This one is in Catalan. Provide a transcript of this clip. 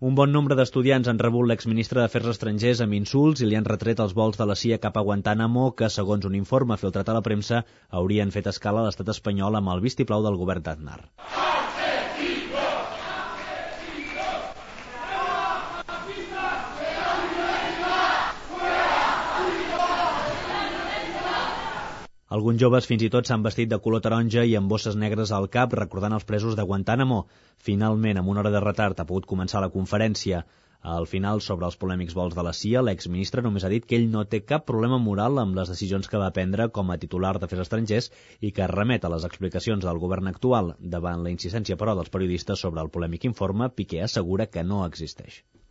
Un bon nombre d'estudiants han rebut l'exministre d'Afers Estrangers amb insults i li han retret els vols de la CIA cap a Guantánamo que, segons un informe filtrat a la premsa, haurien fet escala a l'estat espanyol amb el vistiplau del govern d'Aznar. Alguns joves fins i tot s'han vestit de color taronja i amb bosses negres al cap, recordant els presos de Guantánamo. Finalment, amb una hora de retard, ha pogut començar la conferència. Al final, sobre els polèmics vols de la CIA, l'exministre només ha dit que ell no té cap problema moral amb les decisions que va prendre com a titular d'Afers Estrangers i que remet a les explicacions del govern actual. Davant la insistència, però, dels periodistes sobre el polèmic informe, Piqué assegura que no existeix.